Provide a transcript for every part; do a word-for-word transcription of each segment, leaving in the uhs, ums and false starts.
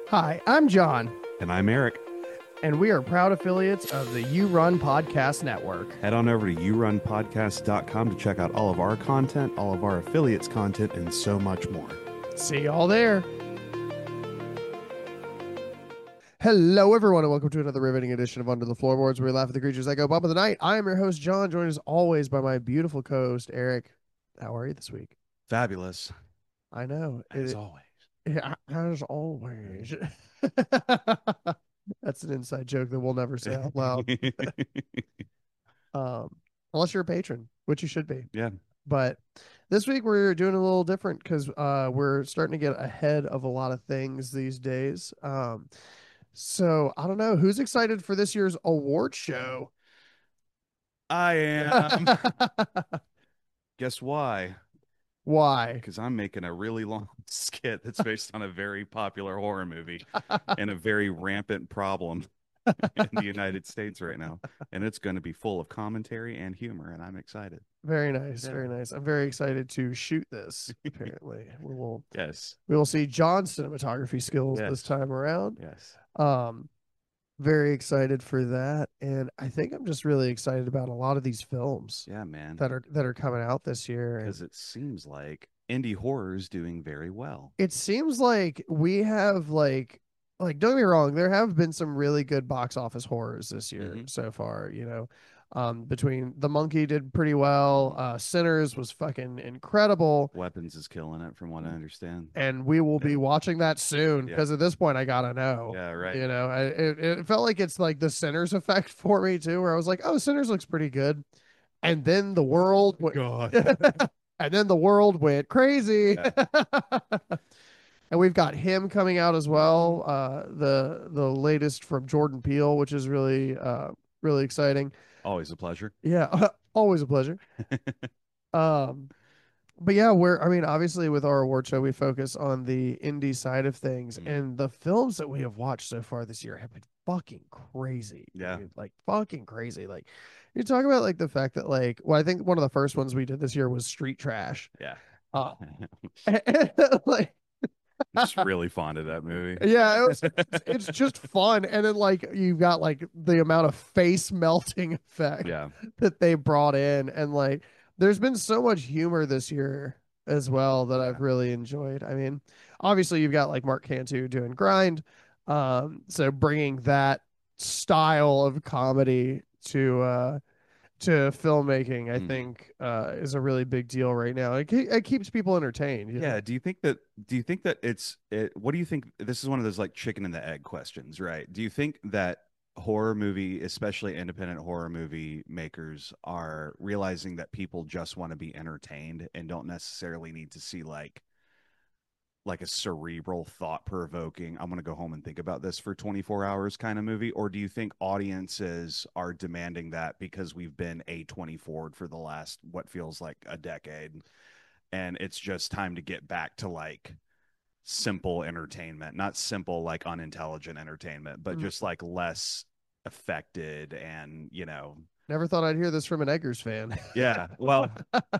Hi, I'm John, And I'm Eric. and we are proud affiliates of the You Run Podcast Network. Head on over to you run podcast dot com to check out all of our content, all of our affiliates' content, and so much more. See y'all there. Hello, everyone, and welcome to another riveting edition of Under the Floorboards, where we laugh at the creatures that go bump in the night. I am your host, John, joined as always by my beautiful co-host, Eric. How are you this week? Fabulous. I know. As It, always. yeah, as always. That's an inside joke that we'll never say out loud. Um, unless you're a patron, which you should be. Yeah. But this week we're doing a little different because uh, we're starting to get ahead of a lot of things these days. Um, so I don't know who's excited for this year's award show. I am. Guess why? Why? Because I'm making a really long skit that's based on a very popular horror movie and a very rampant problem in the United States right now. And it's going to be full of commentary and humor, and I'm excited. Very nice, Yeah. very nice. I'm very excited to shoot this. Apparently, we will Yes. we will see John's cinematography skills Yes. this time around. Yes. Um, very excited for that, and I think I'm just really excited about a lot of these films Yeah, man. that are that are coming out this year. And Because it seems like indie horror is doing very well. it seems like we have like like don't get me wrong, there have been some really good box office horrors this year Mhm. so far, you know. Um, between The Monkey did pretty well, Mhm. uh, Sinners was fucking incredible, Weapons is killing it, from what I understand. and we will be Yeah. watching that soon Yeah. because at this point I gotta know. Yeah, right. You know, I, it it felt like it's like the Sinners effect for me too, where I was like, oh, Sinners looks pretty good, and then the world went, God. and then the world went crazy. And we've got him coming out as well, uh, the the latest from Jordan Peele, which is really uh, really exciting. Always a pleasure. Yeah, always a pleasure. Um, but yeah, we're I mean, obviously with our award show, we focus on the indie side of things, Mm. and the films that we have watched so far this year have been fucking crazy. Yeah. dude. Like fucking crazy. Like you talk about like the fact that like well, I think one of the first ones we did this year was Street Trash. Yeah. Uh, like Just really fond of that movie. yeah, it was, it's just fun, and then like you've got like the amount of face melting effect Yeah. that they brought in, and like there's been so much humor this year as well that I've Yeah. really enjoyed. I mean, obviously you've got like Mark Cantu doing Grind, um, so bringing that style of comedy to uh to filmmaking, I Mm. think uh is a really big deal right now. It, ke- it keeps people entertained. you know? Yeah. Do you think that do you think that it's it what do you think this is one of those like chicken and the egg questions, right? Do you think that horror movie, especially independent horror movie makers, are realizing that people just want to be entertained and don't necessarily need to see like like a cerebral, thought provoking, I'm going to go home and think about this for twenty-four hours kind of movie? Or do you think audiences are demanding that because we've been A twenty-four for the last, what feels like a decade? And it's just time to get back to like simple entertainment, not simple, like unintelligent entertainment, but Mm. just like less affected and, you know, Never thought I'd hear this from an Eggers fan. yeah. Well,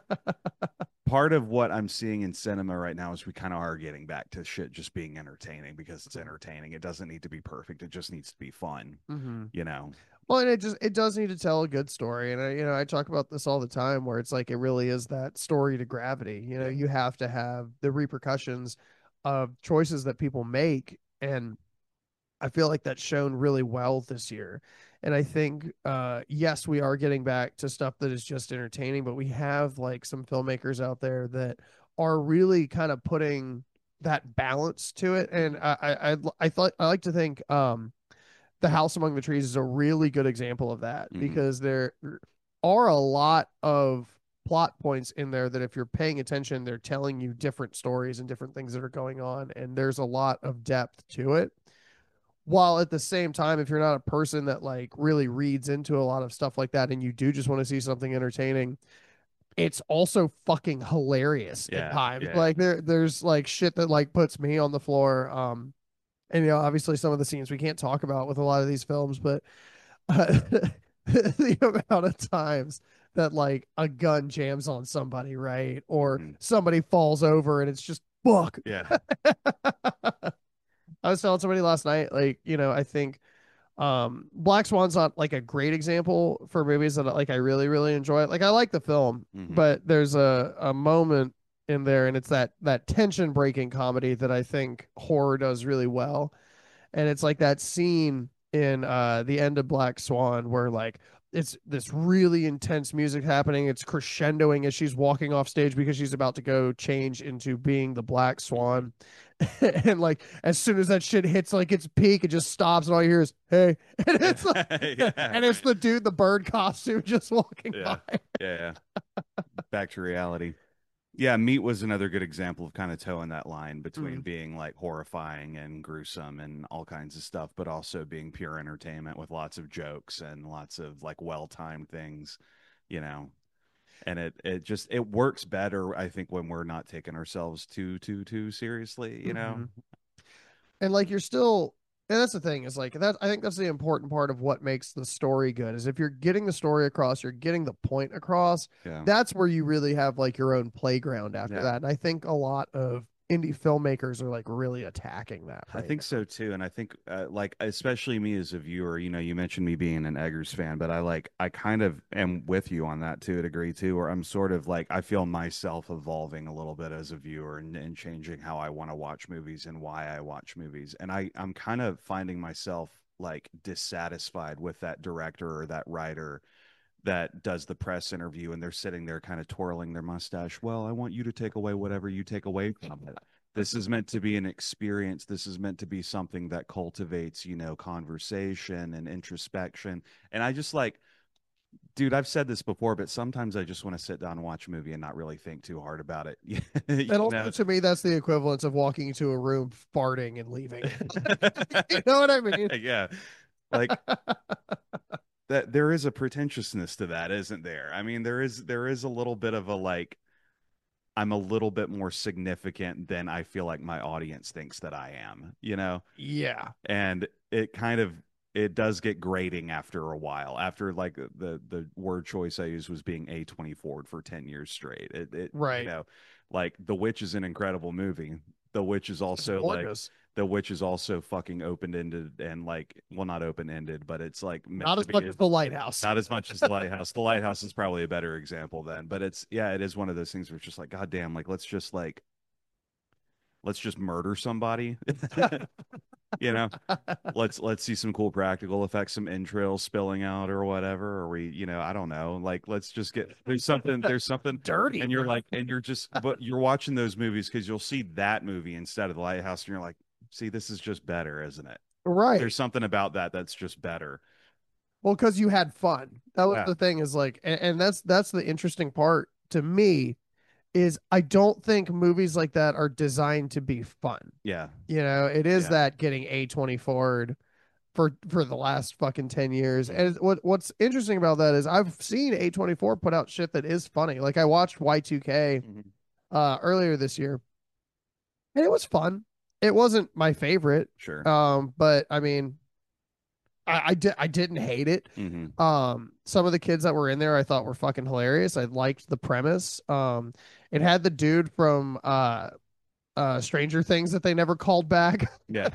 part of what I'm seeing in cinema right now is we kind of are getting back to shit just being entertaining because it's entertaining. It doesn't need to be perfect. It just needs to be fun, Mm-hmm. you know? Well, and it just it does need to tell a good story, and I, you know I talk about this all the time, where it's like it really is that story to gravity. You know, you have to have the repercussions of choices that people make, and I feel like that's shown really well this year. And I think, uh, yes, we are getting back to stuff that is just entertaining, but we have like some filmmakers out there that are really kind of putting that balance to it. And I, I, I, I thought I like to think, um, The House Among the Trees is a really good example of that Mhm. because there are a lot of plot points in there that if you're paying attention, they're telling you different stories and different things that are going on. And there's a lot of depth to it, while at the same time, if you're not a person that like really reads into a lot of stuff like that and you do just want to see something entertaining, it's also fucking hilarious at Yeah. times. Yeah. Like there there's like shit that like puts me on the floor. Um and you know, obviously some of the scenes we can't talk about with a lot of these films, but uh, the amount of times that like a gun jams on somebody, right? Or Mhm. somebody falls over and it's just fuck. Yeah. I was telling somebody last night, like, you know, I think um Black Swan's not like a great example for movies that like I really, really enjoy. Like I like the film, Hmm. but there's a, a moment in there and it's that that tension breaking comedy that I think horror does really well. And it's like that scene in uh the end of Black Swan where like it's this really intense music happening. It's crescendoing as she's walking off stage because she's about to go change into being the Black Swan. And like as soon as that shit hits like its peak, it just stops and all you hear is hey. And it's like Yeah. and it's the dude, the bird costume just walking Yeah. by. Yeah. Yeah. Back to reality. Yeah, Meat was another good example of kind of towing that line between Mm. being like horrifying and gruesome and all kinds of stuff, but also being pure entertainment with lots of jokes and lots of like well-timed things, you know. And it it just it works better, I think, when we're not taking ourselves too too too seriously, you know. Mm-hmm. And like you're still and that's the thing is like that I think that's the important part of what makes the story good is if you're getting the story across, you're getting the point across, Yeah. that's where you really have like your own playground after Yeah. that. And I think a lot of indie filmmakers are like really attacking that I right think now. so too, and I think uh, like especially me as a viewer, you know, you mentioned me being an Eggers fan, but I like I kind of am with you on that to a degree too, where I'm sort of like I feel myself evolving a little bit as a viewer and, and changing how I want to watch movies and why I watch movies, and I I'm kind of finding myself like dissatisfied with that director or that writer that does the press interview and they're sitting there kind of twirling their mustache. Well, I want you to take away whatever you take away from it. This is meant to be an experience. This is meant to be something that cultivates, you know, conversation and introspection. And I just like, dude, I've said this before, but sometimes I just want to sit down and watch a movie and not really think too hard about it. You And also know? to me that's the equivalence of walking into a room, farting and leaving. You know what I mean? Yeah. Like that there is a pretentiousness to that, isn't there? I mean, there is there is a little bit of a like I'm a little bit more significant than I feel like my audience thinks that I am, you know? Yeah. And it kind of it does get grating after a while. After like the the word choice I used was being A twenty-four for ten years straight. It it you Right. know, like The Witch is an incredible movie. The Witch is It's also like gorgeous. The Witch is also fucking open-ended and like well not open-ended, but it's like meant Not to as be much as the lighthouse. not as much as the lighthouse. The lighthouse is probably a better example then, but it's yeah, it is one of those things where it's just like, God damn, like let's just like let's just murder somebody. You know, let's let's see some cool practical effects, some entrails spilling out or whatever. Or we, you know, I don't know. Like let's just get there's something there's something Dirty. and you're like and you're just but you're watching those movies because you'll see that movie instead of the lighthouse, and you're like, see, this is just better, isn't it? Right. There's something about that that's just better. Well, because you had fun. That was Yeah. the thing is like, and, and that's that's the interesting part to me is I don't think movies like that are designed to be fun. Yeah. You know, it is Yeah. that getting A twenty-four for for the last fucking ten years. Mhm. And what what's interesting about that is I've seen A twenty-four put out shit that is funny. Like I watched Y two K Mhm. uh earlier this year and it was fun. It wasn't my favorite. Sure. Um, but I mean, I, I did I didn't hate it. Hmm. Um, some of the kids that were in there I thought were fucking hilarious. I liked the premise. Um, it had the dude from uh uh Stranger Things that they never called back. Yeah.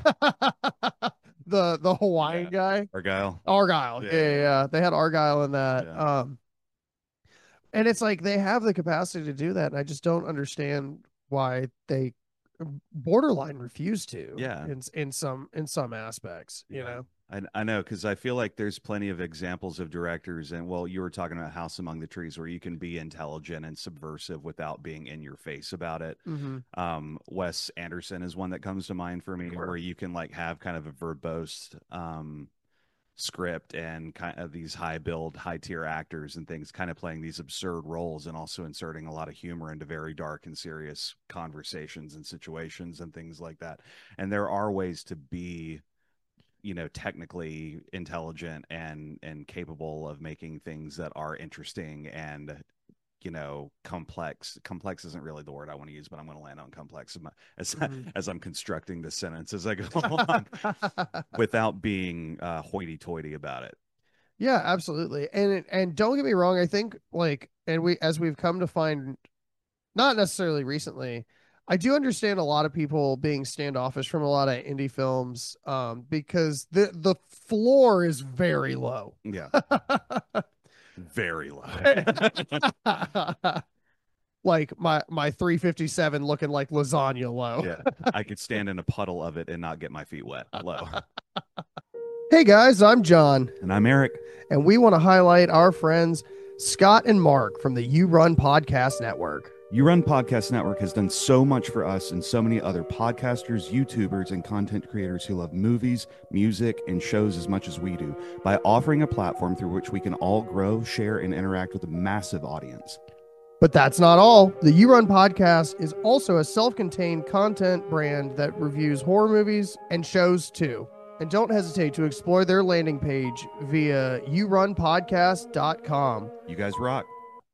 the the Hawaiian Yeah. guy. Argyle. Argyle. Yeah. Yeah, yeah, Yeah. yeah. They had Argyle in that. Yeah. Um, and it's like they have the capacity to do that, and I just don't understand why they borderline refuse to Yeah. in in some in some aspects, you Yeah. know. I, I know because I feel like there's plenty of examples of directors, and well, you were talking about House Among the Trees, where you can be intelligent and subversive without being in your face about it. Mm-hmm. Um, Wes Anderson is one that comes to mind for me, Sure. where you can like have kind of a verbose um, script and kind of these high build, high tier actors and things, kind of playing these absurd roles and also inserting a lot of humor into very dark and serious conversations and situations and things like that. And there are ways to be you know technically intelligent and and capable of making things that are interesting and you know complex complex isn't really the word I want to use, but I'm going to land on complex as Mm-hmm. as I'm constructing this sentence as I go along without being uh hoity-toity about it. Yeah, absolutely. And and don't get me wrong, I think like and we as we've come to find not necessarily recently, I do understand a lot of people being standoffish from a lot of indie films, um, because the the floor is very low. Yeah, very low. Like my my three fifty-seven looking like lasagna low. Yeah, I could stand in a puddle of it and not get my feet wet. Low. Hey guys, I'm John, And I'm Eric. and we want to highlight our friends Scott and Mark from the You Run Podcast Network. You Run Podcast Network has done so much for us and so many other podcasters, YouTubers, and content creators who love movies, music, and shows as much as we do by offering a platform through which we can all grow, share, and interact with a massive audience. But that's not all. The You Run Podcast is also a self-contained content brand that reviews horror movies and shows too. And don't hesitate to explore their landing page via you run podcast dot com. You guys rock.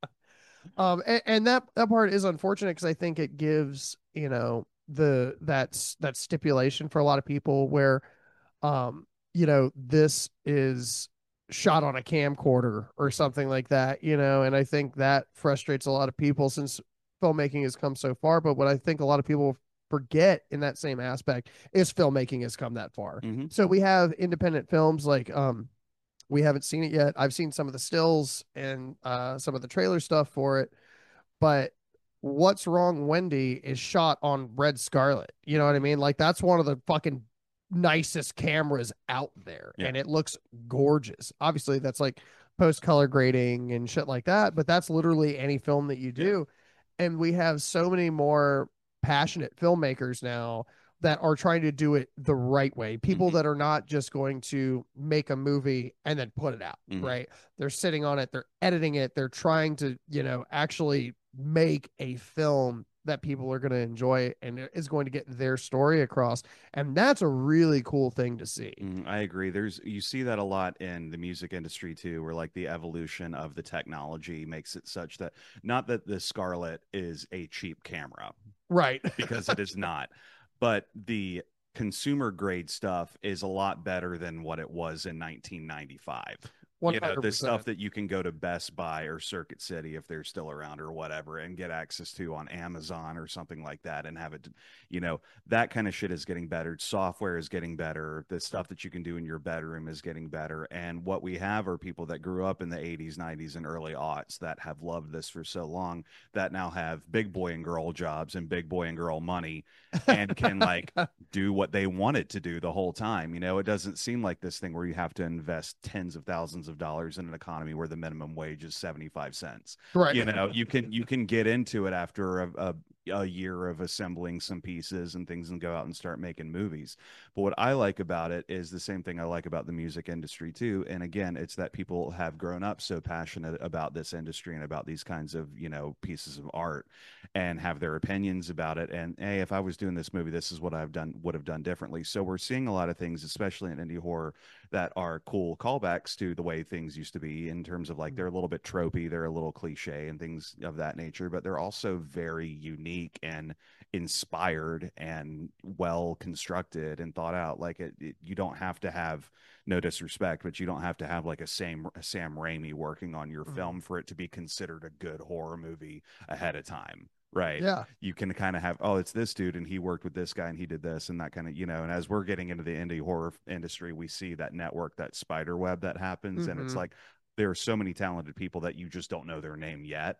Um, and, and that that part is unfortunate because I think it gives, you know, the that's that stipulation for a lot of people where, um, you know, this is shot on a camcorder or something like that, you know, and I think that frustrates a lot of people since filmmaking has come so far. But what I think a lot of people forget in that same aspect is filmmaking has come that far. Mm-hmm. So we have independent films like, um, we haven't seen it yet. I've seen some of the stills and uh, some of the trailer stuff for it, but What's Wrong Wendy is shot on Red Scarlet. You know what I mean? Like that's one of the fucking nicest cameras out there, Yeah. and it looks gorgeous. Obviously, that's like post color grading and shit like that, but that's literally any film that you do. Yeah. And we have so many more passionate filmmakers now that are trying to do it the right way. People mm-hmm. that are not just going to make a movie and then put it out, mm-hmm. right? They're sitting on it, they're editing it, they're trying to, you know, actually make a film that people are going to enjoy and is going to get their story across. And that's a really cool thing to see. Mm, I agree. There's, you see that a lot in the music industry too, where like the evolution of the technology makes it such that not that the Scarlett is a cheap camera, right? Because it is not. But the consumer grade stuff is a lot better than what it was in nineteen ninety-five. one hundred percent. You know, the stuff that you can go to Best Buy or Circuit City if they're still around or whatever and get access to on Amazon or something like that and have it, you know, that kind of shit is getting better. Software is getting better. The stuff that you can do in your bedroom is getting better. And what we have are people that grew up in the eighties, nineties, and early aughts that have loved this for so long that now have big boy and girl jobs and big boy and girl money and can like do what they wanted to do the whole time. You know, it doesn't seem like this thing where you have to invest tens of thousands of dollars in an economy where the minimum wage is seventy-five cents. Right. You know, you can you can get into it after a, a, a year of assembling some pieces and things and go out and start making movies. But what I like about it is the same thing I like about the music industry too. And again, it's that people have grown up so passionate about this industry and about these kinds of, you know, pieces of art and have their opinions about it. And hey, if I was doing this movie, this is what I've done, would have done differently. So we're seeing a lot of things, especially in indie horror, that are cool callbacks to the way things used to be in terms of like they're a little bit tropey, they're a little cliche and things of that nature, but they're also very unique and inspired and well constructed and thought out. Like it, it you don't have to have, no disrespect, but you don't have to have like a Sam a Sam Raimi working on your mm-hmm. film for it to be considered a good horror movie ahead of time. Right. Yeah. You can kind of have, oh, it's this dude and he worked with this guy and he did this and that kind of, you know, and as we're getting into the indie horror industry, we see that network, that spider web that happens. Mm-hmm. And it's like, there are so many talented people that you just don't know their name yet.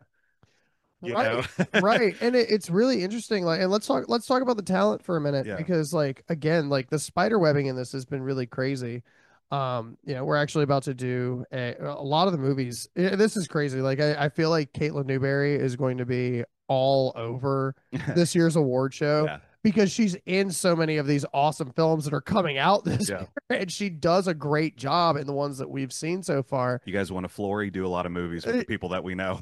You right. know? Right. And it, it's really interesting. Like, and let's talk, let's talk about the talent for a minute, yeah. because like, again, like the spider webbing in this has been really crazy. Um, you know, we're actually about to do a, a lot of the movies. This is crazy. Like, I, I feel like Caitlin Newberry is going to be all over this year's award show yeah. because she's in so many of these awesome films that are coming out this yeah. year, and she does a great job in the ones that we've seen so far. You guys want to Flory do a lot of movies with the people that we know.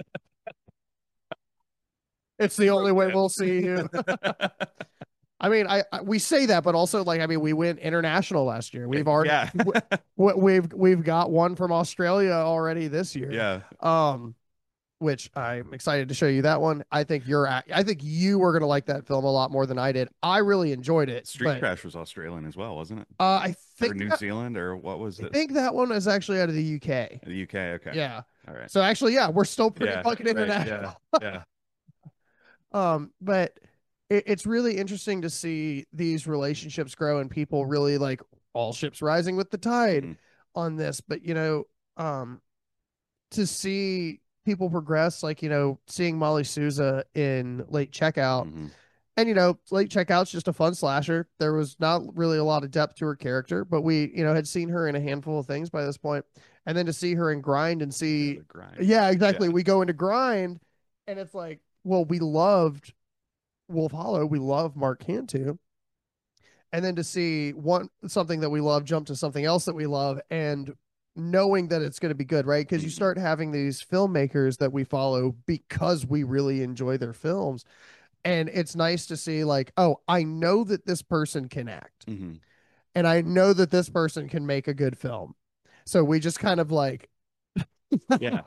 It's the only way we'll see you. I mean, I, I we say that, but also like, I mean, we went international last year. We've already, yeah. we, we've, we've got one from Australia already this year. Yeah. Um, which I'm excited to show you that one. I think you're at, I think you were going to like that film a lot more than I did. I really enjoyed it. Street but, Crash was Australian as well, wasn't it? Uh, I think or New that, Zealand or what was it? I think that one is actually out of the U K. The U K. Okay. Yeah. All right. So actually, yeah, we're still pretty yeah, fucking right, international. Yeah. Yeah. um, but it, it's really interesting to see these relationships grow and people really like all ships rising with the tide Mm-hmm. on this. But you know, um, to see people progress, like you know, seeing Molly Souza in Late Checkout, Mm-hmm. and you know, Late Checkout's just a fun slasher. There was not really a lot of depth to her character, but we you know had seen her in a handful of things by this point, and then to see her in Grind and Yeah, see, the grind. yeah, Yeah. exactly. We go into Grind, and it's like, well, we loved Wolf Hollow, we love Mark Cantu, and then to see one something that we love jump to something else that we love, and knowing that it's going to be good, right? Because you Mm-hmm. start having these filmmakers that we follow because we really enjoy their films, and it's nice to see like, oh, I know that this person can act, Mm-hmm. and I know that this person can make a good film. So we just kind of like, Yeah.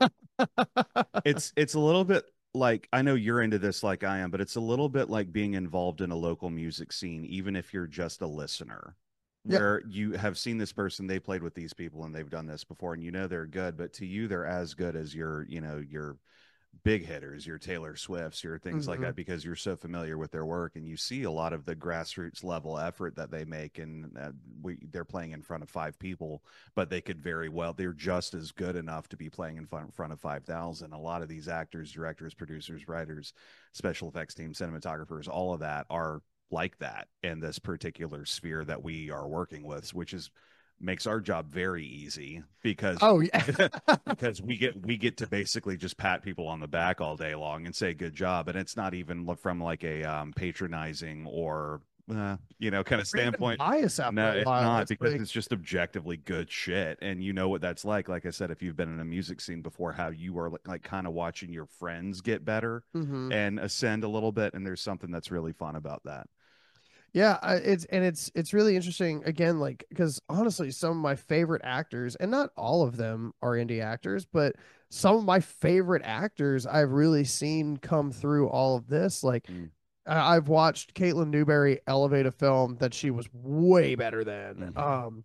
It's it's a little bit like, I know you're into this like I am, but it's a little bit like being involved in a local music scene, even if you're just a listener, yeah. where you have seen this person, they played with these people and they've done this before, and you know they're good, but to you they're as good as your, you know, your big hitters, your Taylor Swifts, your things like Mm-hmm. that, because you're so familiar with their work and you see a lot of the grassroots level effort that they make. And uh, we, they're playing in front of five people, but they could very well, they're just as good enough to be playing in front, front of five thousand. A lot of these actors, directors, producers, writers, special effects team, cinematographers, all of that are like that in this particular sphere that we are working with, which is makes our job very easy because Oh yeah. because we get we get to basically just pat people on the back all day long and say good job, and it's not even from like a um, patronizing or uh, you know kind of Or even standpoint. bias after No, a it's while. not, It's because like, it's just objectively good shit, and you know what that's like. Like I said, if you've been in a music scene before, how you are like, like kind of watching your friends get better mm-hmm. and ascend a little bit, and there's something that's really fun about that. Yeah, I- it's and it's it's really interesting again, like because honestly, some of my favorite actors, and not all of them are indie actors, but some of my favorite actors I've really seen come through all of this. Like Mm, I- I've watched Caitlin Newberry elevate a film that she was way better than. mhm, Um,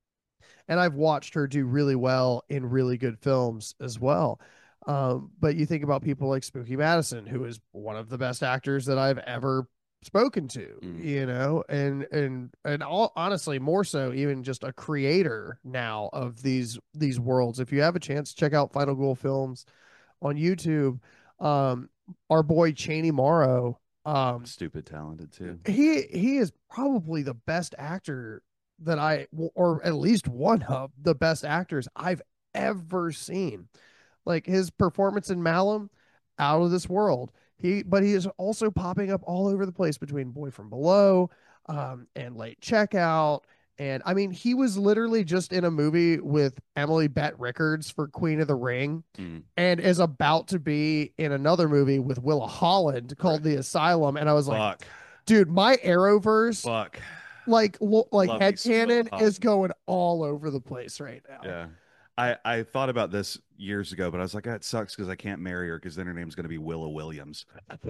and I've watched her do really well in really good films as well. Um, but you think about people like Spooky Madison, who is one of the best actors that I've ever spoken to, mm, you know, and and and all honestly, more so even just a creator now of these these worlds. If you have a chance, check out Final Ghoul Films on YouTube. Um, our boy Cheney Morrow, um, stupid talented too. he he is probably the best actor that I, or at least one of the best actors I've ever seen. Like his performance in Malum, out of this world. He, but he is also popping up all over the place between Boy from Below, um, and Late Checkout. And I mean, he was literally just in a movie with Emily Bett Rickards for Queen of the Ring, Mm, and is about to be in another movie with Willa Holland right. called The Asylum. And I was like, Fuck. dude, my Arrowverse, Fuck. like, lo- like Love me some Will headcanon Holland. is going all over the place right now. Yeah. I, I thought about this years ago, but I was like, that sucks because I can't marry her because then her name's going to be Willa Williams.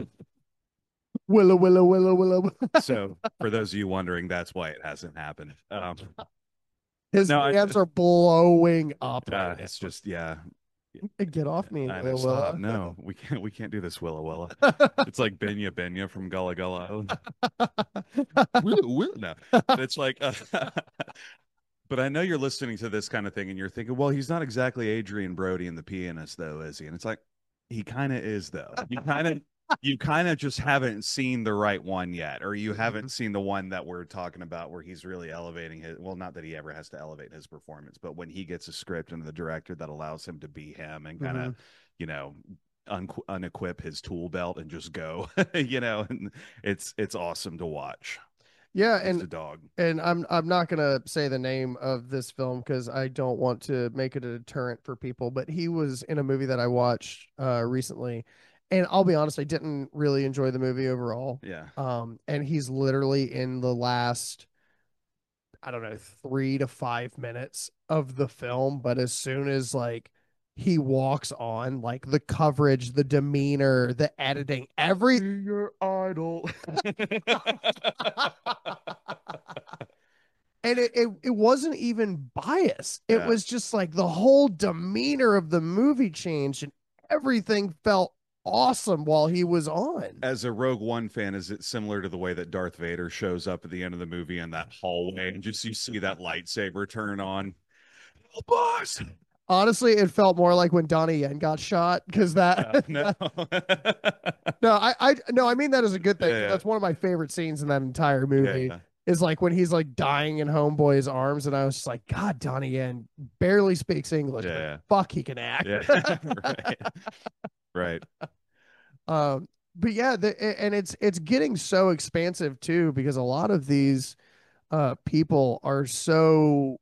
Willa, Willa, Willa, Willa. So for those of you wondering, that's why it hasn't happened. Um, His no, I, fans are blowing up uh, right it's just, yeah. now. Get off me, I know. Willa, Stop. Willa. No, we can't, we can't do this, Willa Willa. It's like Benya Benya from Gullah Gullah Island. Willa Willa. No, but it's like, uh, but I know you're listening to this kind of thing and you're thinking, well, he's not exactly Adrian Brody and the pianist, though, is he? And it's like, he kind of is, though. You kind of, you kind of just haven't seen the right one yet, or you haven't seen the one that we're talking about where he's really elevating his. Well, not that he ever has to elevate his performance, but when he gets a script and the director that allows him to be him and kind of, Mhm. you know, un- unequip his tool belt and just go, you know, and it's it's awesome to watch. Yeah, He's and the dog. and I'm I'm not gonna say the name of this film because I don't want to make it a deterrent for people. But he was in a movie that I watched uh, recently, and I'll be honest, I didn't really enjoy the movie overall. Yeah. Um, and he's literally in the last, I don't know, three to five minutes of the film. But as soon as like he walks on, like the coverage, the demeanor, the editing, every Your idol. and it, it it wasn't even bias. It Yeah. was just like the whole demeanor of the movie changed and everything felt awesome while he was on. As a Rogue One fan, is it similar to the way that Darth Vader shows up at the end of the movie in that hallway and just you see that lightsaber turn on? Oh, boss. Honestly, it felt more like when Donnie Yen got shot because Uh, that. no. No, I, I, no, I mean that as a good thing. Yeah, yeah, That's one of my favorite scenes in that entire movie. yeah, Is like when he's like dying in Homeboy's arms, and I was just like, God, Donnie Yen barely speaks English, but yeah, fuck, he can act. yeah, yeah. Right, right. Um, but yeah, the, and it's it's getting so expansive too because a lot of these uh people are so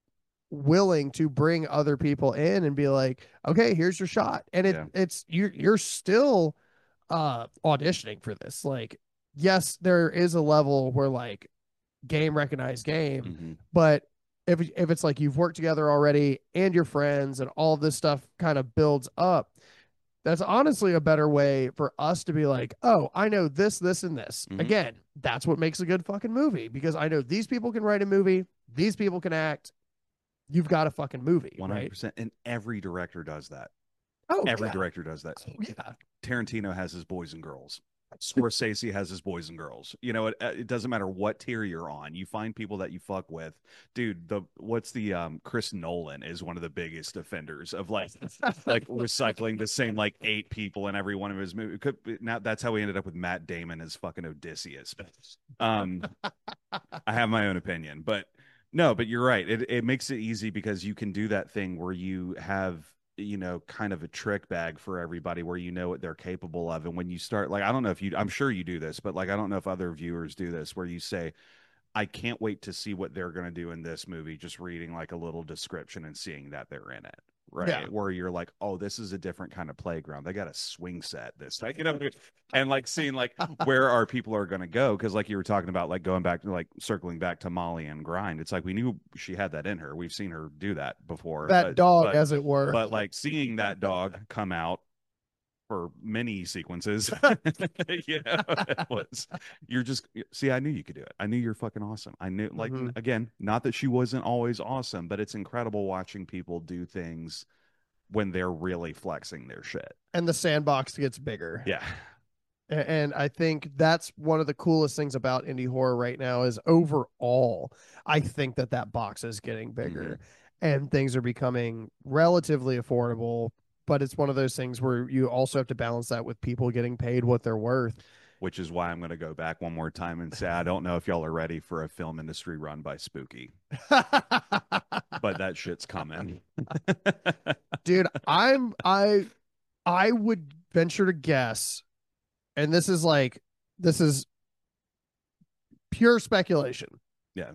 willing to bring other people in and be like, okay, here's your shot, and it Yeah. it's you're you're still uh auditioning for this. Like, yes, there is a level where like game recognized game, Hmm. but if if it's like you've worked together already and you're friends and all of this stuff kind of builds up, that's honestly a better way for us to be like, oh, I know this, this, and this. Hmm. Again, that's what makes a good fucking movie because I know these people can write a movie, these people can act. You've got a fucking movie, right? one hundred percent. And every director does that. Oh, Every yeah. director does that. Oh, yeah. Tarantino has his boys and girls. Scorsese has his boys and girls. You know, it, it doesn't matter what tier you're on. You find people that you fuck with. Dude, the what's the um Chris Nolan is one of the biggest offenders of like like recycling the same like eight people in every one of his movies. Could, now that's how we ended up with Matt Damon as fucking Odysseus. Um I have my own opinion, but no, but you're right. It it makes it easy because you can do that thing where you have, you know, kind of a trick bag for everybody where you know what they're capable of. And when you start, like, I don't know if you, I'm sure you do this, but like, I don't know if other viewers do this where you say, I can't wait to see what they're going to do in this movie, just reading like a little description and seeing that they're in it. Right. Yeah. Where you're like, oh, this is a different kind of playground. They got a swing set this, like, you know, and like seeing like where our people are going to go. Cause like you were talking about, like going back to like circling back to Molly and Grind. It's like we knew she had that in her. We've seen her do that before. That but, dog, but, as it were. but like seeing that dog come out for many sequences, you know, it was you're just see. I knew you could do it. I knew you're fucking awesome. I knew, like, Mhm. again, not that she wasn't always awesome, but it's incredible watching people do things when they're really flexing their shit. And the sandbox gets bigger. Yeah, And I think that's one of the coolest things about indie horror right now is overall, I think that that box is getting bigger and things are becoming relatively affordable. But it's one of those things where you also have to balance that with people getting paid what they're worth. which is why I'm going to go back one more time and say I don't know if y'all are ready for a film industry run by Spooky, but that shit's coming. Dude, I'm I I would venture to guess, and this is like this is pure speculation. Yeah.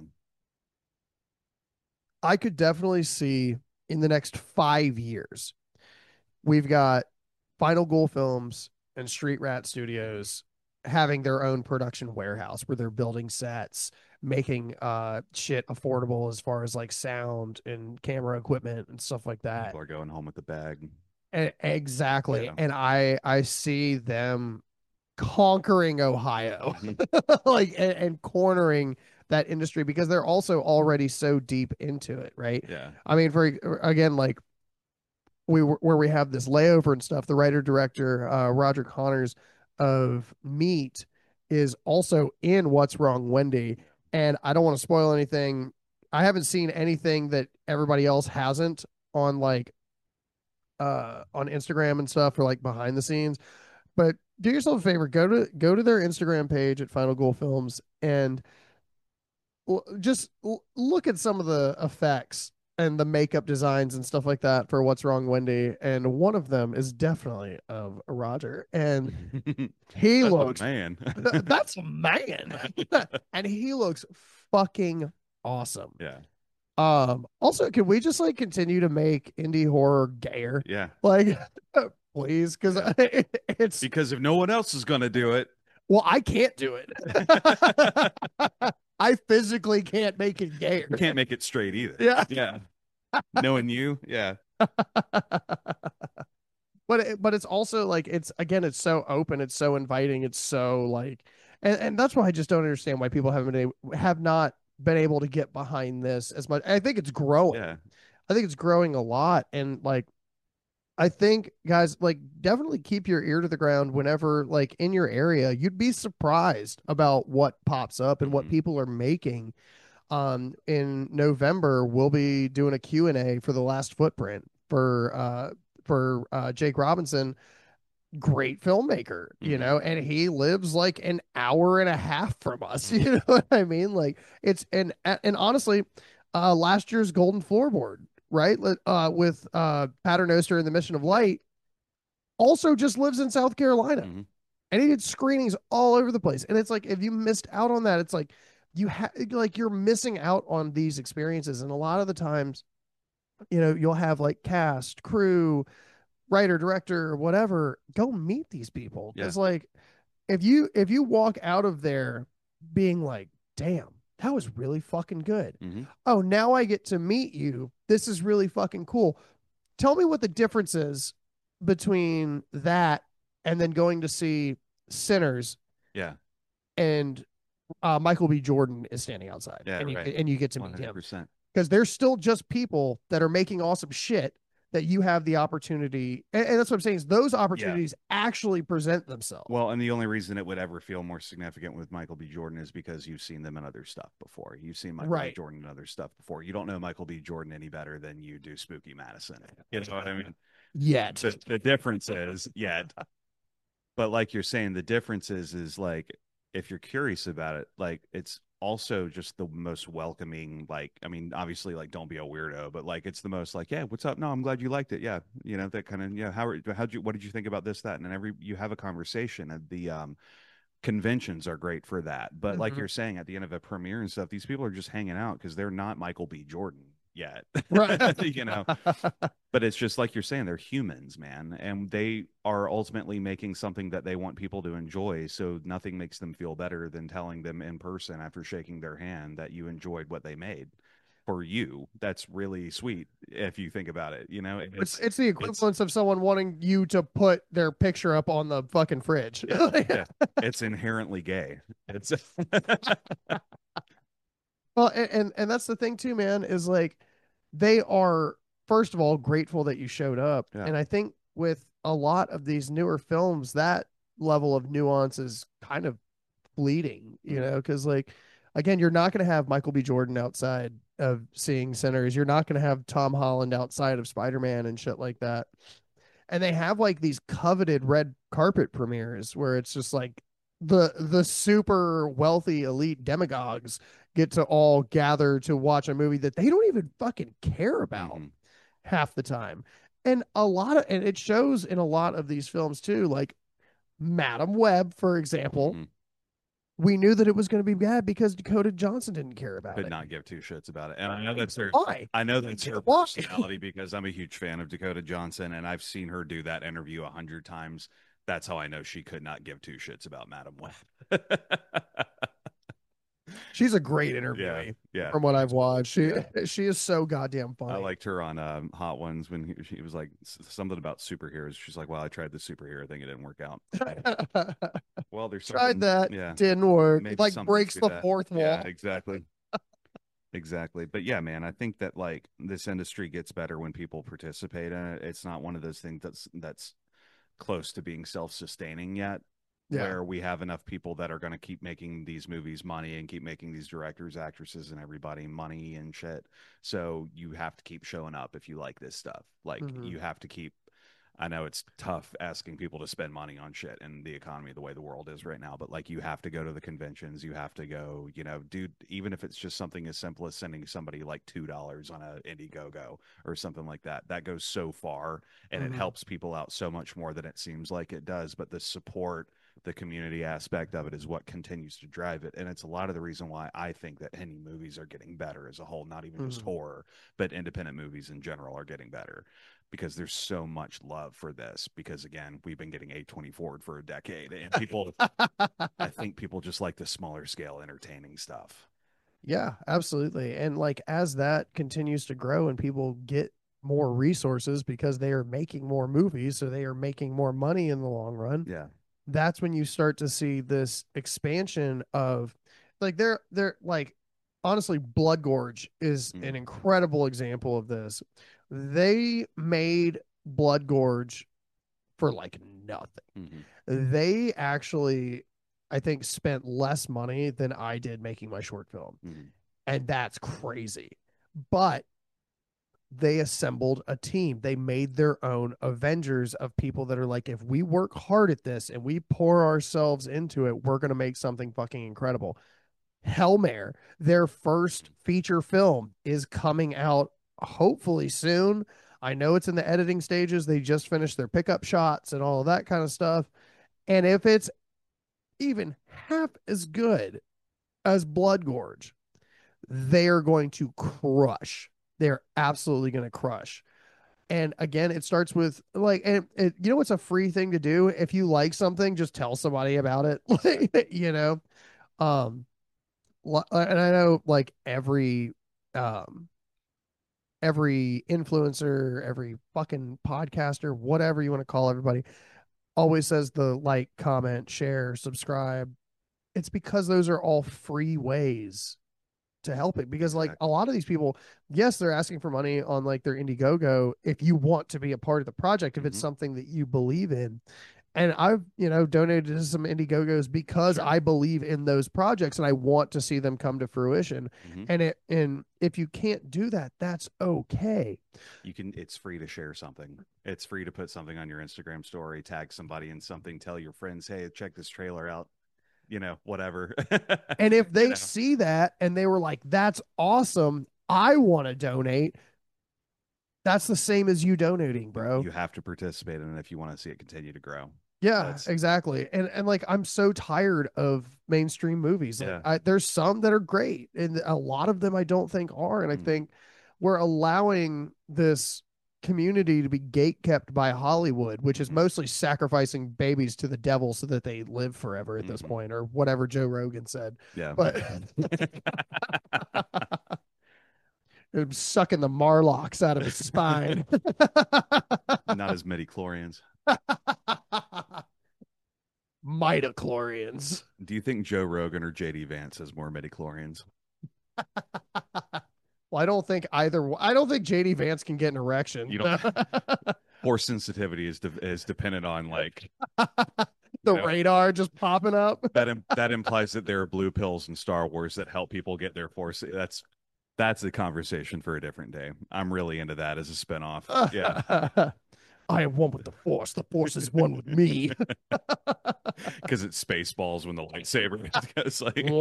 I could definitely see in the next five years, we've got Final Ghoul Films and Street Rat Studios having their own production warehouse where they're building sets, making uh shit affordable as far as like sound and camera equipment and stuff like that. People are going home with the bag. And exactly. Yeah. And I I see them conquering Ohio, like and, and cornering that industry because they're also already so deep into it, right? Yeah. I mean, for again, like we where we have this layover and stuff. The writer director uh, Roger Connors of Meat is also in What's Wrong, Wendy, and I don't want to spoil anything. I haven't seen anything that everybody else hasn't on like uh on Instagram and stuff or like behind the scenes. But do yourself a favor, go to go to their Instagram page at Final Goal Films and l- just l- look at some of the effects and the makeup designs and stuff like that for What's Wrong, Wendy. And one of them is definitely of Roger, and he That's looks a man. that's a man, and he looks fucking awesome. Yeah. Um. Also, can we just like continue to make indie horror gayer? Yeah. Like, please, because Yeah. it's Because if no one else is going to do it, well, I can't do it. I physically can't make it gayer. you can't make it straight either. Yeah. Yeah. Knowing you, yeah. But it, but it's also like it's again it's so open, it's so inviting, it's so like, and, and that's why I just don't understand why people haven't been able, have not been able to get behind this as much. I think it's growing. Yeah. I think it's growing a lot, and like I think guys like definitely keep your ear to the ground whenever like in your area. You'd be surprised about what pops up and what Hmm. people are making. Um, in November, we'll be doing a Q and A for The Last Footprint for uh for uh Jake Robinson, great filmmaker, you Hmm. know, and he lives like an hour and a half from us. Hmm. You know what I mean? Like it's and and honestly, uh last year's Golden Floorboard, right? Uh with uh Paternoster and the Mission of Light also just lives in South Carolina. Hmm. And he did screenings all over the place. And it's like if you missed out on that, it's like you have like you're missing out on these experiences. And a lot of the times, you know, you'll have like cast, crew, writer, director, whatever, go meet these people. Yeah. Cause like if you if you walk out of there being like, damn, that was really fucking good. Hmm. Oh, now I get to meet you. This is really fucking cool. Tell me what the difference is between that and then going to see Sinners Yeah. and uh, Michael B. Jordan is standing outside Yeah. and you Right. and you get to meet him one hundred percent. because they're still just people that are making awesome shit that you have the opportunity, and, and that's what I'm saying is those Yeah. opportunities actually present themselves. Well, and the only reason it would ever feel more significant with Michael B. Jordan is because you've seen them in other stuff before. You've seen Michael B. Right. Jordan in other stuff before. You don't know Michael B. Jordan any better than you do Spooky Madison. You know what I mean? Yet. The, the difference is, yeah. But like you're saying, the difference is, is like, if you're curious about it, like it's also just the most welcoming, like, I mean, obviously, like, don't be a weirdo, but like, it's the most like, yeah, what's up? No, I'm glad you liked it. Yeah. You know, that kind of, yeah. How, how'd you, what did you think about this, that? And then every, you have a conversation and the, um, conventions are great for that. But like Mhm. you're saying, at the end of a premiere and stuff, these people are just hanging out because they're not Michael B. Jordan yet. Right. You know, but it's just like you're saying, they're humans, man, and they are ultimately making something that they want people to enjoy. So nothing makes them feel better than telling them in person after shaking their hand that you enjoyed what they made for you. That's really sweet if you think about it. You know, It's it's it's the it's equivalence of someone wanting you to put their picture up on the fucking fridge. yeah, yeah, it's inherently gay. It's Well, and, and and that's the thing too, man, is like they are first of all grateful that you showed up. yeah. And I think with a lot of these newer films, that level of nuance is kind of fleeting, you Mhm. know, because like again, you're not going to have Michael B. Jordan outside of seeing Sinners. You're not going to have Tom Holland outside of Spider-Man and shit like that. And they have like these coveted red carpet premieres where it's just like the the super wealthy elite demagogues get to all gather to watch a movie that they don't even fucking care about Mhm. half the time. And a lot of and it shows in a lot of these films too, like Madam Web, for example. Mhm. We knew that it was going to be bad because Dakota Johnson didn't care about Could it. not give two shits about it. And I know that's her Why? I know that's her Why? personality because I'm a huge fan of Dakota Johnson and I've seen her do that interview a hundred times. That's how I know she could not give two shits about Madam Web. She's a great Yeah, interviewee yeah. from what I've watched. She Yeah. she is so goddamn I funny. liked her on um, Hot Ones when he, she was like s- something about superheroes. She's like, "Well, I tried the superhero thing; it didn't work out." Well, there's Tried something, that, yeah, didn't work. maybe Like something breaks to the that. fourth Yeah, wall. exactly. Exactly. But yeah, man, I think that like this industry gets better when people participate in it. It's not one of those things that's that's close to being self-sustaining yet, Yeah. where we have enough people that are going to keep making these movies money and keep making these directors, actresses, and everybody money and shit. So you have to keep showing up if you like this stuff. Like Mhm. you have to keep I know it's tough asking people to spend money on shit in the economy the way the world is right now, but like you have to go to the conventions, you have to go, you know, dude, even if it's just something as simple as sending somebody like two dollars on a Indiegogo or something like that, that goes so far and it Mhm. helps people out so much more than it seems like it does. But the support, the community aspect of it is what continues to drive it. And it's a lot of the reason why I think that indie movies are getting better as a whole, not even just Mhm. horror, but independent movies in general are getting better because there's so much love for this because again we've been getting A twenty-four for a decade and people I think people just like the smaller scale entertaining stuff. Yeah, absolutely. And like as that continues to grow and people get more resources because they are making more movies, so they are making more money in the long run, Yeah. that's when you start to see this expansion of like they're they're like honestly Blood Gorge is Mm. an incredible example of this. They made Blood Gorge for like nothing. Hmm. They actually, I think, spent less money than I did making my short film. Hmm. And that's crazy. But they assembled a team. They made their own Avengers of people that are like, if we work hard at this and we pour ourselves into it, we're going to make something fucking incredible. Hellmare, their first feature film, is coming out hopefully soon. I know it's in the editing stages. They just finished their pickup shots and all of that kind of stuff. And if it's even half as good as Blood Gorge, they are going to crush. They're absolutely going to crush. And again, it starts with like, and it, you know what's a free thing to do? If you like something, just tell somebody about it. Like, you know, um, and I know like every, um, every influencer, every fucking podcaster, whatever you want to call everybody, always says the like, comment, share, subscribe. It's because those are all free ways to help it, because like a Exactly. lot of these people, yes, they're asking for money on like their Indiegogo if you want to be a part of the project, if it's Hmm. something that you believe in. And I've, you know, donated to some Indiegogos because Sure. I believe in those projects and I want to see them come to fruition. Hmm. And it, and if you can't do that, that's okay. You can, it's free to share something. It's free to put something on your Instagram story, tag somebody in something, tell your friends, hey, check this trailer out, you know, whatever. And if You they know, see that and they were like, that's awesome, I want to donate, that's the same as you donating, you, bro. you have to participate in it if you want to see it continue to grow. Yeah, That's, exactly. And and like I'm so tired of mainstream movies. Like yeah. I there's some that are great and a lot of them I don't think are. And I Mm. think we're allowing this community to be gate kept by Hollywood, which is Hmm. mostly sacrificing babies to the devil so that they live forever at this Hmm. point, or whatever Joe Rogan said. Yeah. But I'm sucking the Marlocks out of his spine. Not as many chlorians. Mitochlorians. Do you think Joe Rogan or J D Vance has more midichlorians? Well, I don't think either. I don't think J D Vance can get an erection. You don't. Force sensitivity is de- is dependent on like, you The know, radar just popping up. that Im- that implies that there are blue pills in Star Wars that help people get their force. That's that's a conversation for a different day. I'm really into that as a spinoff. Yeah, I am one with the Force. The Force is one with me. because it's Spaceballs when the lightsaber is like.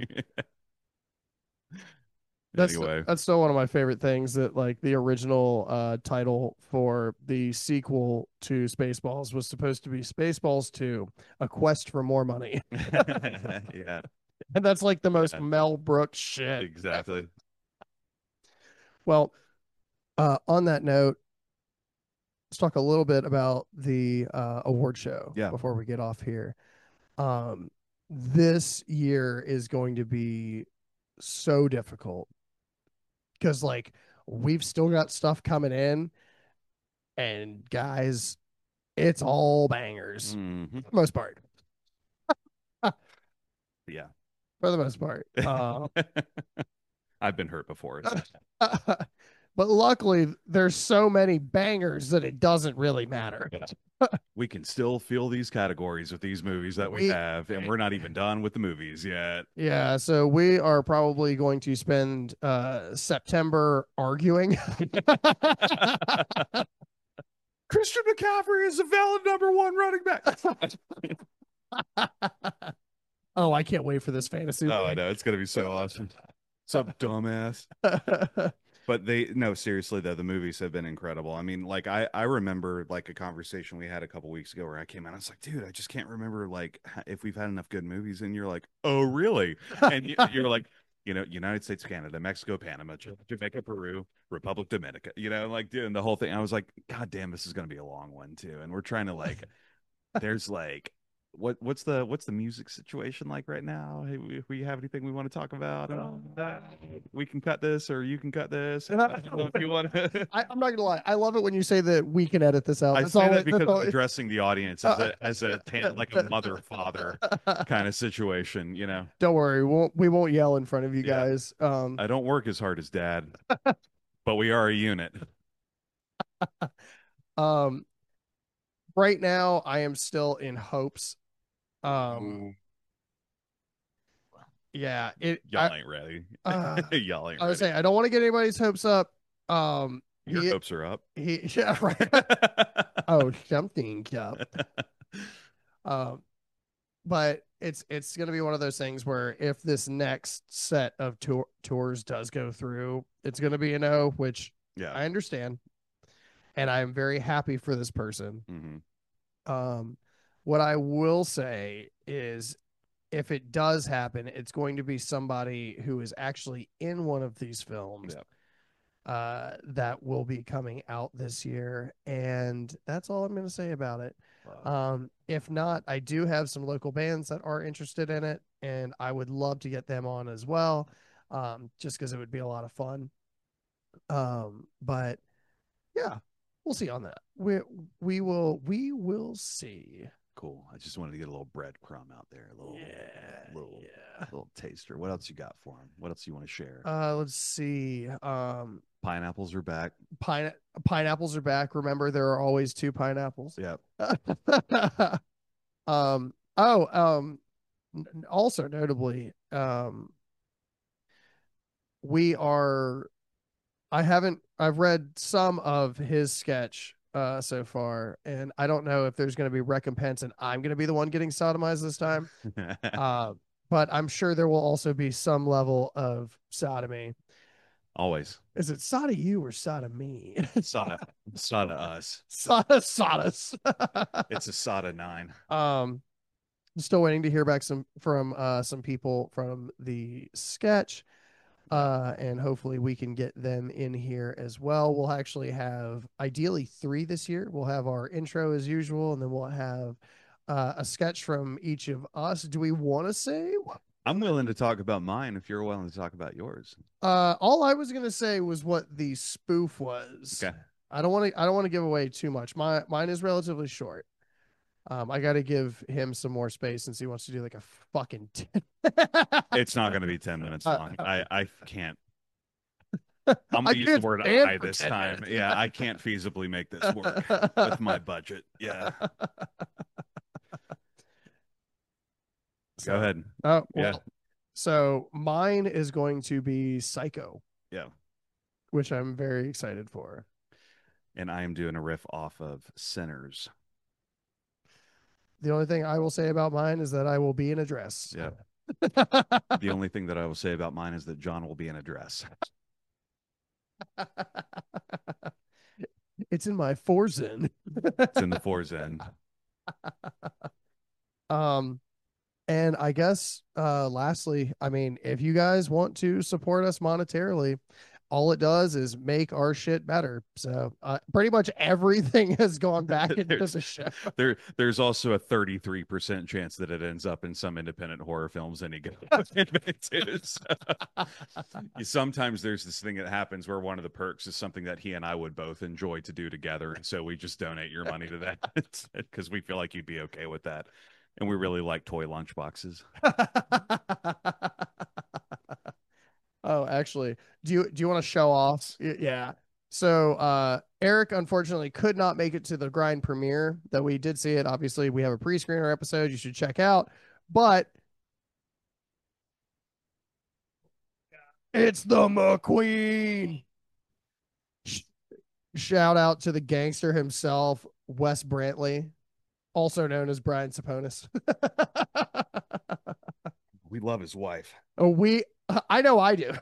That's Anyway, that's still one of my favorite things, that like the original uh title for the sequel to Spaceballs was supposed to be Spaceballs two: A Quest for More Money. yeah, And that's like the most yeah, Mel Brooks shit. exactly. Well, uh on that note, let's talk a little bit about the uh award show Yeah, before we get off here. Um this year is going to be so difficult because like we've still got stuff coming in, and guys, it's all bangers hmm for the most part. yeah. For the most part. Uh, I've been hurt before. It's but luckily, there's so many bangers that it doesn't really matter. yeah. We can still fill these categories with these movies that we We, have, and we're not even done with the movies yet. yeah, so we are probably going to spend uh, September arguing. Christian McCaffrey is a valid number one running back. Oh, I can't wait for this fantasy Oh, I league. know. It's going to be so awesome. Some dumbass. But they, no, seriously though, the movies have been incredible. I mean, like I, I remember like a conversation we had a couple weeks ago where I came out, I was like, dude, I just can't remember like h- if we've had enough good movies. And you're like, oh, really? And you, you're like, you know, United States, Canada, Mexico, Panama, Ja- Jamaica, Peru, Republic Dominica, you know, like doing the whole thing. I was like, God damn, this is going to be a long one too. And we're trying to like, there's like, what what's the what's the music situation like right now? Hey, we, we have anything we want to talk about? Uh, we can cut this, or you can cut this. I don't know if you want to. I, I'm not gonna lie. I love it when you say that we can edit this out. I That's say always that that's because I'm always. addressing the audience as a as a tan- like a mother father kind of situation. You know, Don't worry, we won't we won't yell in front of you yeah. guys. Um, I don't work as hard as dad, but we are a unit. Um, right now, I am still in hopes. Um, Ooh, yeah, it. I y'all ain't ready. uh, Y'all ain't I would ready. say I don't want to get anybody's hopes up. Um, Your he hopes are up. he yeah right. Oh, something up. Um, but it's it's gonna be one of those things where if this next set of tour tours does go through, it's gonna be a no, which Yeah. I understand, and I'm very happy for this person. Hmm. Um, what I will say is if it does happen, it's going to be somebody who is actually in one of these films Yeah. uh, that will be coming out this year. And that's all I'm going to say about it. Wow. Um, if not, I do have some local bands that are interested in it, and I would love to get them on as well, um, just because it would be a lot of fun. Um, but yeah, we'll see on that. We we will we will see. Cool. I just wanted to get a little breadcrumb out there, a little, Yeah, little, yeah. little taster. What else you got for him? What else you want to share? Uh, let's see. Um, Pineapples are back. pine pineapples are back. Remember, there are always two pineapples. Yep. um. Oh. Um. Also notably, um, we are. I haven't. I've read some of his sketch uh so far, and I don't know if there's going to be recompense, and I'm going to be the one getting sodomized this time. Uh, but I'm sure there will also be some level of sodomy. Always. Is it soda you or soda me? Sada. Sada us. soda sodus. It's a Sada nine. um, still waiting to hear back some from uh some people from the sketch. Yeah. Uh, and hopefully we can get them in here as well. We'll actually have ideally three this year. We'll have our intro as usual, and then we'll have uh, a sketch from each of us. Do we want to say? I'm willing to talk about mine if you're willing to talk about yours. Uh, all I was gonna say was what the spoof was. Okay. I don't want to. I don't want to give away too much. My mine is relatively short. Um, I got to give him some more space since he wants to do like a fucking. ten. It's not going to be ten minutes Uh, long. I, I can't. I'm I going to use the can't word stand I for this ten time. minutes. Yeah, I can't feasibly make this work with my budget. Yeah. Go So, ahead. oh Yeah. well. So mine is going to be Psycho, Yeah. which I'm very excited for. And I am doing a riff off of Sinners. The only thing I will say about mine is that I will be in a dress. Yeah. The only thing that I will say about mine is that John will be in a dress. It's in my Forzen. It's in the fours end. um, and I guess uh, lastly, I mean, if you guys want to support us monetarily, all it does is make our shit better. So uh, pretty much everything has gone back into there's, the show. there, there's also a thirty-three percent chance that it ends up in some independent horror films any good. Sometimes there's this thing that happens where one of the perks is something that he and I would both enjoy to do together. And so we just donate your money to that because we feel like you'd be okay with that. And we really like toy lunchboxes. Oh, actually, do you do you want to show off? Yeah. So uh Eric unfortunately could not make it to the grind premiere, though we did see it. Obviously, we have a pre-screener episode you should check out. But it's the McQueen. Shout out to the gangster himself, Wes Brantley, also known as Brian Saponis. We love his wife. Oh, we I know I do.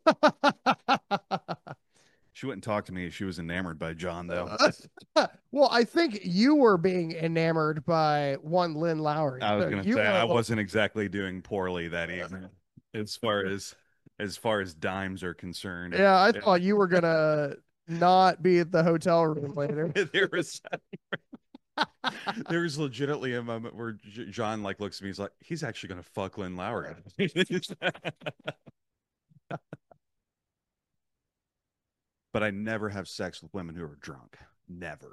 She wouldn't talk to me. She was enamored by John, though. Well, I think you were being enamored by one Lynn Lowry. I was So gonna you say were a I little- wasn't exactly doing poorly that evening, as far as as far as dimes are concerned. Yeah, I thought you were gonna not be at the hotel room later. there was there was legitimately a moment where J- John like looks at me. He's like, he's actually gonna fuck Lynn Lowry. But I never have sex with women who are drunk. Never.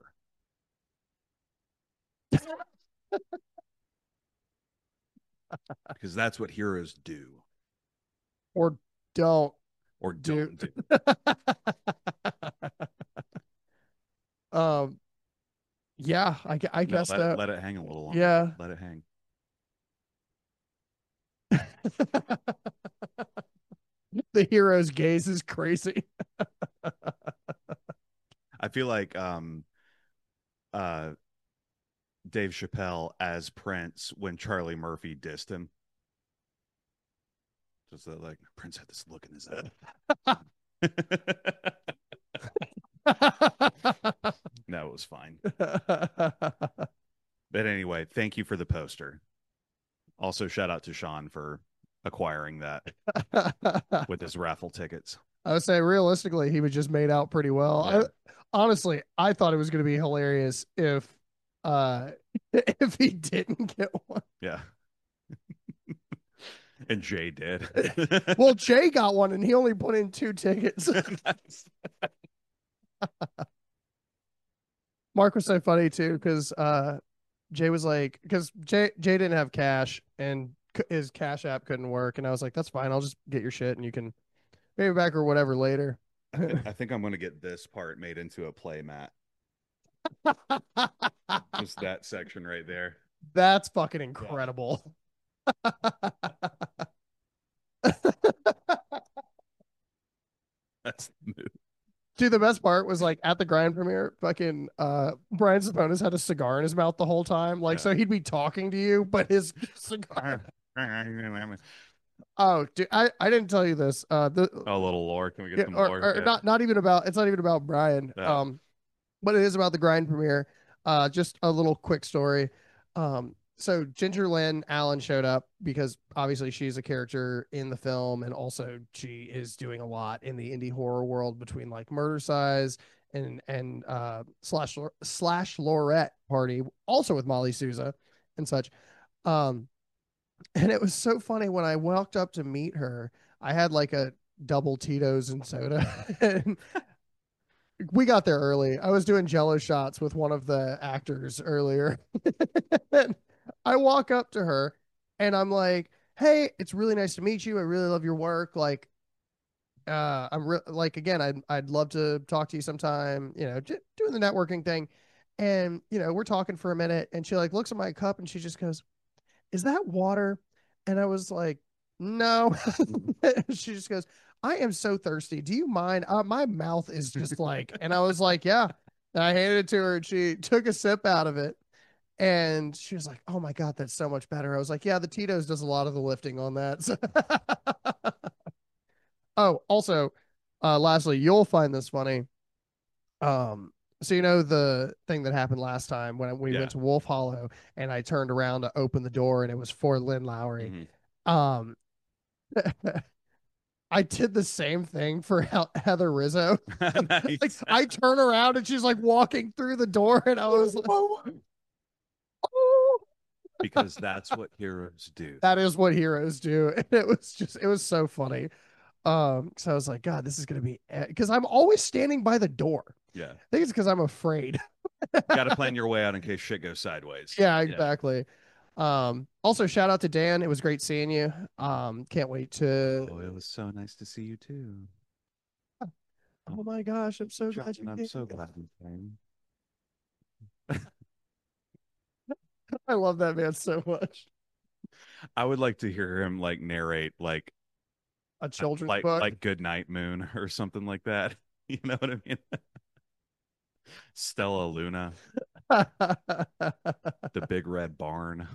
Because that's what heroes do Or don't or do. don't do. um Yeah, I, gu- I No, guess let it that. let it hang a little longer. Yeah. Let it hang. The hero's gaze is crazy. I feel like um uh Dave Chappelle as Prince when Charlie Murphy dissed him. Just that, like Prince had this look in his eye. No, it was fine. But anyway, thank you for the poster. Also, shout out to Sean for acquiring that with his raffle tickets. I would say realistically, he was just made out pretty well. Yeah. I honestly, I thought it was going to be hilarious if uh if he didn't get one. Yeah. And Jay did. Well, Jay got one and he only put in two tickets. Mark was so funny too because uh Jay was like, because Jay Jay didn't have cash and his Cash App couldn't work, and I was like, that's fine, I'll just get your shit and you can pay me back or whatever later. I think, I think I'm going to get this part made into a play mat. Just that section right there. That's fucking incredible. That's the move. Dude, the best part was like at the grind premiere, fucking uh Brian Sabonis had a cigar in his mouth the whole time. Like, Yeah. so he'd be talking to you, but his cigar. Oh, dude, I, I didn't tell you this. Uh the A little lore. Can we get yeah, some or, lore? or Yeah. not not even about it's not even about Brian. Oh. Um, but it is about the grind premiere. Uh just a little quick story. Um so Ginger Lynn Allen showed up because obviously she's a character in the film, and also she is doing a lot in the indie horror world between like Murder Size and and uh slash slash Lorette Party, also with Molly Souza and such. Um and it was so funny when I walked up to meet her, I had like a double Tito's and soda. And we got there early. I was doing jello shots with one of the actors earlier. And I walk up to her and I'm like, "Hey, it's really nice to meet you. I really love your work. Like, uh, I'm re- like, again, I'd, I'd love to talk to you sometime, you know, j- doing the networking thing." And, you know, we're talking for a minute and she like looks at my cup and she just goes, "Is that water?" And I was like, "No." She just goes, "I am so thirsty. Do you mind? Uh, my mouth is just like," and I was like, "Yeah." And I handed it to her and she took a sip out of it. And she was like, "Oh my God, that's so much better." I was like, "Yeah, the Tito's does a lot of the lifting on that." So oh, also, uh, lastly, you'll find this funny. Um, so you know the thing that happened last time when we Yeah. went to Wolf Hollow and I turned around to open the door and it was for Lynn Lowry. Mhm. Um, I did the same thing for Heather Rizzo. Like Nice. I turn around and she's like walking through the door, and I was like, "Oh." Because that's what heroes do. That is what heroes do. And it was just, it was so funny. Um, so I was like, God, this is gonna be, because I'm always standing by the door. Yeah. I think it's because I'm afraid. Got to plan your way out in case shit goes sideways. Yeah, exactly. Um, also shout out to Dan. It was great seeing you. Um, can't wait to. Oh, it was so nice to see you too. Oh my gosh, I'm so John, glad you I'm came. so glad you came. I love that man so much. I would like to hear him like narrate like A children's like book. like Good Night Moon or something like that. You know what I mean? Stella Luna, the Big Red Barn,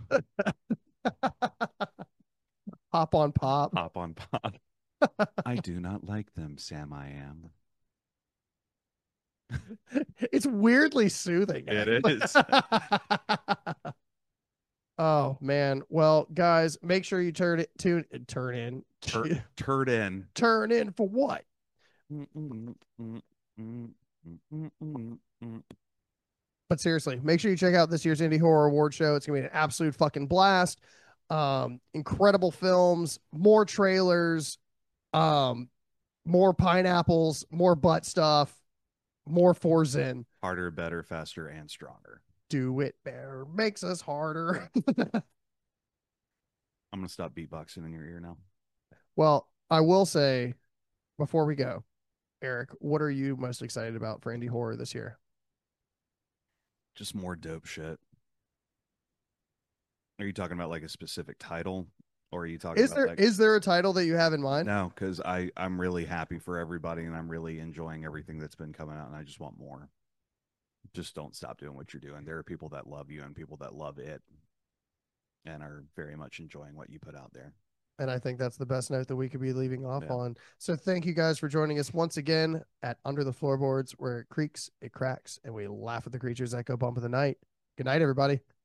Hop on pop. Pop on Pop. I do not like them, Sam. I am. It's weirdly soothing. It actually. is. Oh man. Well, guys, make sure you turn it tune turn in. Tur- turd in. Turn in for what? But seriously, make sure you check out this year's Indie Horror Award show. It's gonna be an absolute fucking blast. Um, incredible films, more trailers, um, more pineapples, more butt stuff, more Forzin. Harder, better, faster, and stronger. Do it better makes us harder. I'm gonna stop beatboxing in your ear now. Well, I will say before we go, Eric, what are you most excited about for indie horror this year? Just more dope shit. Are you talking about like a specific title, or are you talking Is about there like is there a title that you have in mind? no? Because I I'm really happy for everybody, and I'm really enjoying everything that's been coming out, and I just want more. Just don't stop doing what you're doing. There are people that love you and people that love it, and are very much enjoying what you put out there. And I think that's the best note that we could be leaving off Yeah. on. So thank you guys for joining us once again at Under the Floorboards, where it creaks, it cracks, and we laugh at the creatures that go bump in the night. Good night, everybody.